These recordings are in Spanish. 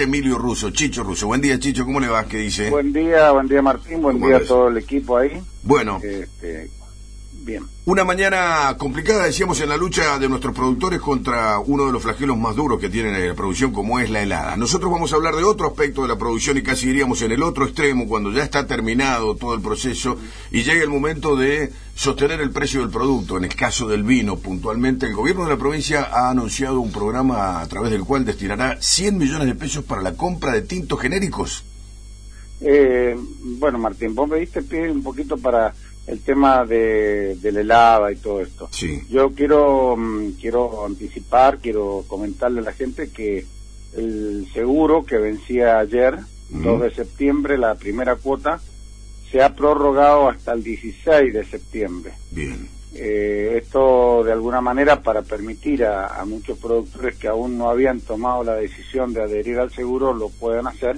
presidente Emilio Russo, Chicho Russo. Buen día, Chicho, ¿cómo le va? ¿Qué dice? Buen día Martín, buen día a todo el equipo ahí. Bueno. Bien. Una mañana complicada, decíamos, en la lucha de nuestros productores contra uno de los flagelos más duros que tiene la producción, como es la helada. Nosotros vamos a hablar de otro aspecto de la producción y casi diríamos en el otro extremo, cuando ya está terminado todo el proceso y llega el momento de sostener el precio del producto. En el caso del vino, puntualmente, el gobierno de la provincia ha anunciado un programa a través del cual destinará 100 millones de pesos para la compra de tintos genéricos. Bueno, Martín, vos me diste pie un poquito para el tema de la helada y todo esto. Sí. Yo quiero anticipar, quiero comentarle a la gente que el seguro que vencía ayer, 2 de septiembre, la primera cuota, se ha prorrogado hasta el 16 de septiembre. Bien. Esto de alguna manera para permitir a muchos productores que aún no habían tomado la decisión de adherir al seguro lo puedan hacer.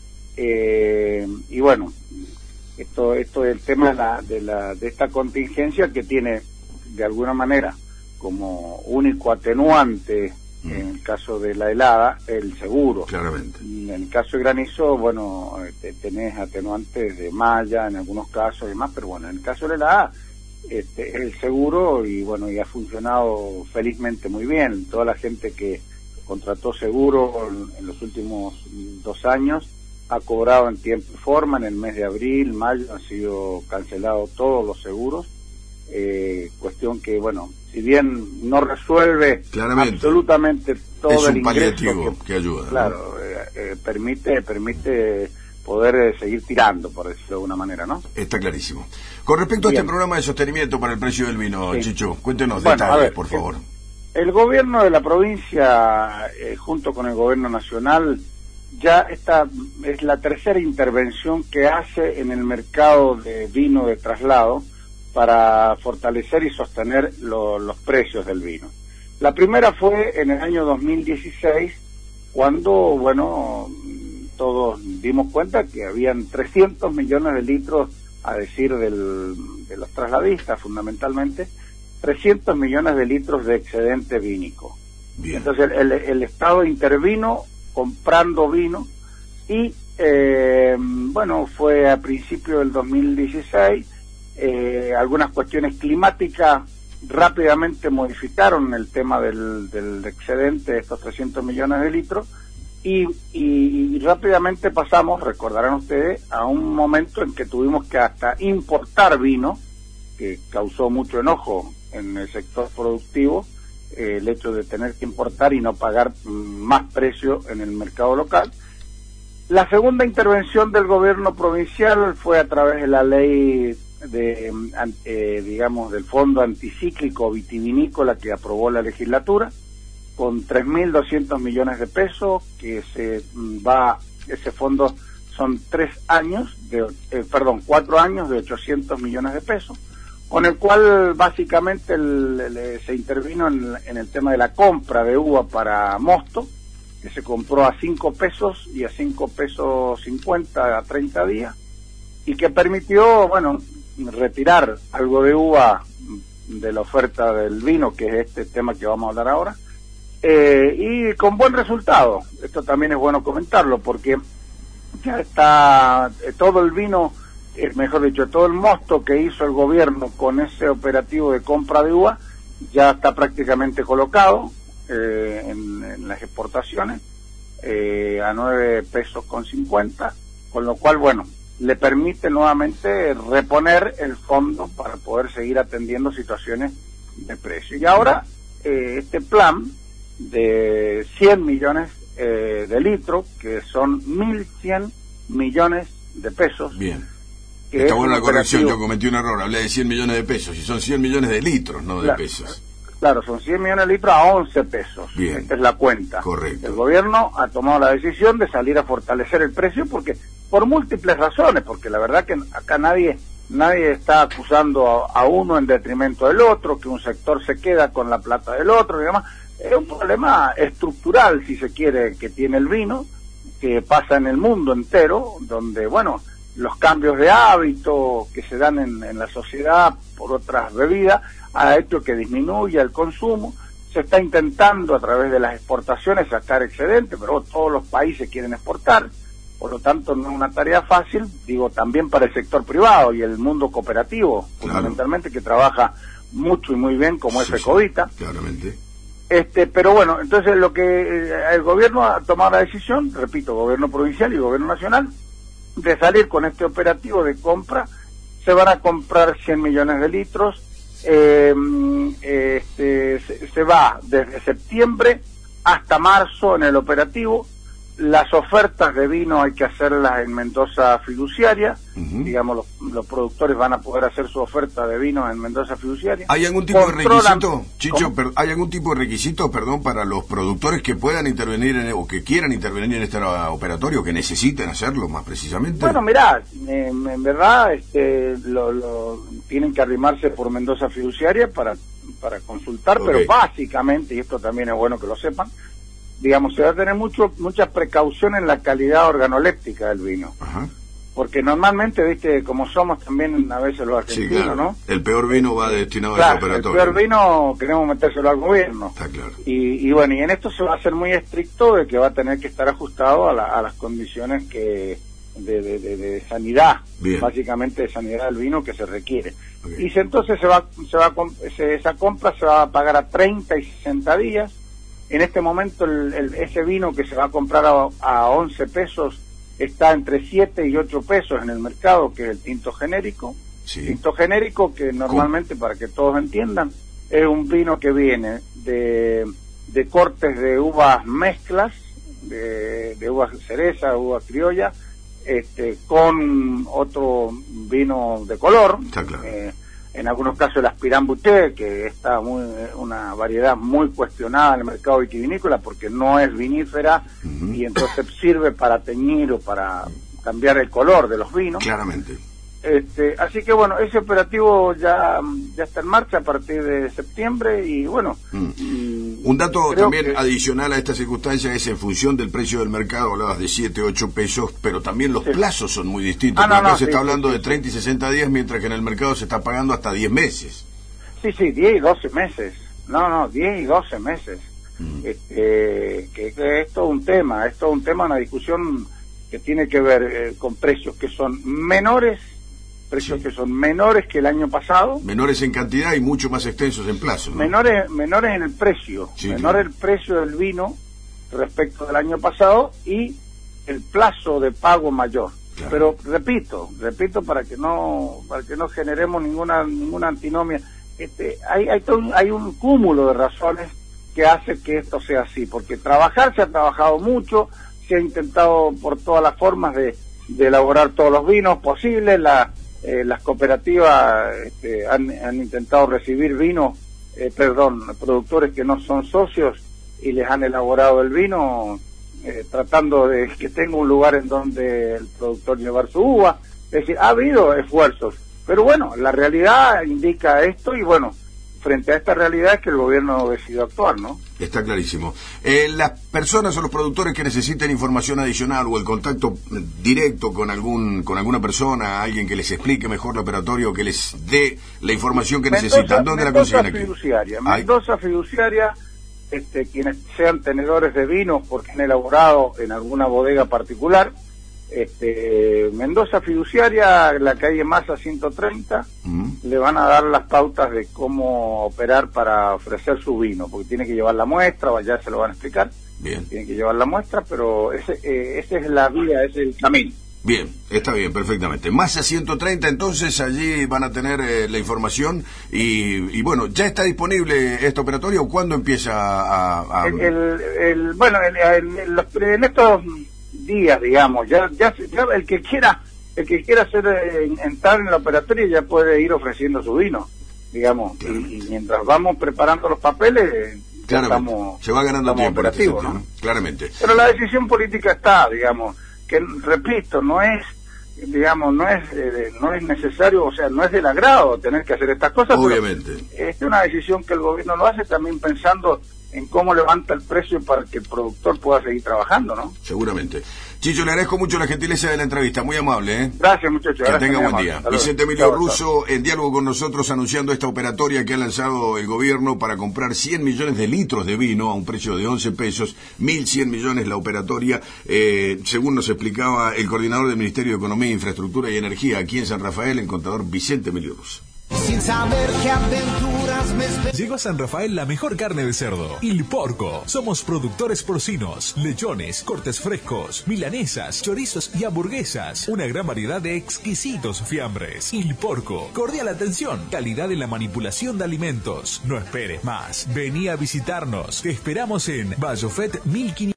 Y bueno, esto es el tema de esta contingencia que tiene de alguna manera como único atenuante en el caso de la helada el seguro. Claramente. En el caso de granizo, bueno, tenés atenuantes de malla en algunos casos y demás, pero bueno, en el caso de la helada el seguro y bueno, y ha funcionado felizmente muy bien. Toda la gente que contrató seguro en los últimos 2 años ha cobrado en tiempo y forma. En el mes de abril, mayo han sido cancelados todos los seguros, cuestión que, bueno, si bien no resuelve claramente absolutamente todo es el un paliativo ingreso que ayuda, claro, ¿no? permite poder seguir tirando, por decirlo de alguna manera, ¿no? Está clarísimo. Con respecto Bien. a este programa de sostenimiento para el precio del vino, sí. Chicho, cuéntenos Bueno, detalles, a ver, por favor. El gobierno de la provincia, junto con el gobierno nacional, ya esta es la tercera intervención que hace en el mercado de vino de traslado para fortalecer y sostener los precios del vino. La primera fue en el año 2016, cuando, bueno, todos dimos cuenta que habían 300 millones de litros, a decir de los trasladistas fundamentalmente, 300 millones de litros de excedente vínico. Bien. Entonces el Estado intervino comprando vino y bueno, fue a principio del 2016, algunas cuestiones climáticas rápidamente modificaron el tema del excedente de estos 300 millones de litros y rápidamente pasamos, recordarán ustedes, a un momento en que tuvimos que hasta importar vino, que causó mucho enojo en el sector productivo, el hecho de tener que importar y no pagar más precio en el mercado local. La segunda intervención del gobierno provincial fue a través de la ley digamos, del Fondo Anticíclico Vitivinícola que aprobó la legislatura, con 3.200 millones de pesos, que ese fondo son 4 años de 800 millones de pesos, con el cual básicamente se intervino en el tema de la compra de uva para mosto, que se compró a 5 pesos y a 5 pesos 50 a 30 días, y que permitió, bueno, retirar algo de uva de la oferta del vino, que es este tema que vamos a hablar ahora, y con buen resultado. Esto también es bueno comentarlo, porque ya está todo el vino, mejor dicho, todo el mosto que hizo el gobierno con ese operativo de compra de uva ya está prácticamente colocado en las exportaciones a 9 pesos con 50, con lo cual, bueno, le permite nuevamente reponer el fondo para poder seguir atendiendo situaciones de precio. Y ahora este plan de 100 millones de litros, que son 1.100 millones de pesos. Bien. Está buena la corrección, yo cometí un error, hablé de 100 millones de pesos, y son 100 millones de litros, no de pesos. Claro, son 100 millones de litros a 11 pesos. Bien. Esta es la cuenta. Correcto. El gobierno ha tomado la decisión de salir a fortalecer el precio por múltiples razones, porque la verdad que acá nadie está acusando a uno en detrimento del otro, que un sector se queda con la plata del otro y demás. Es un problema estructural, si se quiere, que tiene el vino, que pasa en el mundo entero, donde, bueno, los cambios de hábito que se dan en la sociedad por otras bebidas ha hecho que disminuya el consumo, Se está intentando a través de las exportaciones sacar excedente, pero todos los países quieren exportar, por lo tanto no es una tarea fácil, digo, también para el sector privado y el mundo cooperativo, fundamentalmente, que trabaja mucho y muy bien, como es Fecovita. Claramente. Pero bueno, entonces lo que el gobierno ha tomado la decisión, repito, gobierno provincial y gobierno nacional, de salir con este operativo de compra. Se van a comprar 100 millones de litros, se va desde septiembre hasta marzo en el operativo. Las ofertas de vino hay que hacerlas en Mendoza Fiduciaria, digamos, los productores van a poder hacer su oferta de vino en Mendoza Fiduciaria. ¿Hay algún tipo de requisito, Chicho, hay algún tipo de requisito, para los productores que puedan intervenir o que quieran intervenir en este operatorio, que necesiten hacerlo más precisamente? Bueno, mirá, en verdad tienen que arrimarse por Mendoza Fiduciaria para consultar, pero básicamente, y esto también es bueno que lo sepan, digamos, se va a tener mucha precaución en la calidad organoléptica del vino. Ajá. Porque normalmente, viste, como somos también a veces los argentinos, sí, claro, ¿no? El peor vino va destinado a ese operatorio. El peor vino queremos metérselo al gobierno. Está claro. Y bueno, y en esto se va a hacer muy estricto de que va a tener que estar ajustado a las condiciones de sanidad, bien, básicamente de sanidad del vino que se requiere. Okay. Y entonces esa compra se va a pagar a 30 y 60 días. En este momento ese vino que se va a comprar a 11 pesos está entre 7 y 8 pesos en el mercado, que es el tinto genérico. Sí. Tinto genérico que normalmente, para que todos entiendan, es un vino que viene de cortes de uvas mezclas, de uvas cereza, uvas criolla, con otro vino de color. Está claro. En algunos casos el Aspirant Bouteille, que está una variedad muy cuestionada en el mercado vitivinícola porque no es vinífera, y entonces sirve para teñir o para cambiar el color de los vinos. Claramente. Así que bueno, ese operativo ya está en marcha a partir de septiembre y bueno. Un dato también adicional a esta circunstancia es en función del precio del mercado, hablabas de 7, 8 pesos, pero también los plazos son muy distintos. Acá se está hablando de 30 y 60 días, mientras que en el mercado se está pagando hasta 10 meses. Sí, 10 y 12 meses. 10 y 12 meses. Que es todo un tema, una discusión que tiene que ver con precios que son menores, que son menores que el año pasado. Menores en cantidad y mucho más extensos en plazo, ¿no? Menores en el precio. Sí, menor el precio del vino respecto del año pasado y el plazo de pago mayor. Claro. Pero repito para que no generemos ninguna antinomia. Hay un cúmulo de razones que hace que esto sea así, porque se ha trabajado mucho, se ha intentado por todas las formas de elaborar todos los vinos posibles. Las cooperativas han intentado recibir productores que no son socios y les han elaborado el vino tratando de que tenga un lugar en donde el productor llevar su uva. Es decir, ha habido esfuerzos, pero bueno, la realidad indica esto y bueno, frente a esta realidad es que el gobierno decidió actuar, ¿no? Está clarísimo. Las personas o los productores que necesiten información adicional o el contacto directo con alguna persona, alguien que les explique mejor el operatorio, que les dé la información que necesitan, ¿dónde la consiguen aquí? Mendoza Fiduciaria, quienes sean tenedores de vinos porque han elaborado en alguna bodega particular, Mendoza Fiduciaria, la calle Massa 130, le van a dar las pautas de cómo operar para ofrecer su vino, porque tiene que llevar la muestra, ya se lo van a explicar. Bien. Tiene que llevar la muestra, pero esa es la vía, ese es el camino. Bien, está bien, perfectamente. Massa 130, entonces allí van a tener la información y bueno, ¿ya está disponible este operatorio o cuándo empieza a...? En estos días, digamos, ya el que quiera entrar en el operatorio ya puede ir ofreciendo su vino, digamos, y mientras vamos preparando los papeles, se va ganando tiempo operativo, ¿no? Claramente. Pero la decisión política está, digamos, que repito, no es necesario, o sea, no es del agrado tener que hacer estas cosas. Obviamente. Es una decisión que el gobierno lo hace también pensando en cómo levanta el precio para que el productor pueda seguir trabajando, ¿no? Seguramente. Chicho, le agradezco mucho la gentileza de la entrevista, muy amable, ¿eh? Gracias, muchachos. Que tenga buen día. Saludos. Vicente Emilio Chao, Russo, chao. en diálogo con nosotros, anunciando esta operatoria que ha lanzado el gobierno para comprar 100 millones de litros de vino a un precio de 11 pesos, 1.100 millones la operatoria, según nos explicaba el coordinador del Ministerio de Economía, Infraestructura y Energía aquí en San Rafael, el contador Vicente Emilio Russo. Sin saber qué aventuras me esperan. Llegó a San Rafael la mejor carne de cerdo, Il Porco. Somos productores porcinos, lechones, cortes frescos, milanesas, chorizos y hamburguesas. Una gran variedad de exquisitos fiambres. Il Porco. Cordial atención. Calidad en la manipulación de alimentos. No esperes más. Vení a visitarnos. Te esperamos en Vallofet 1500.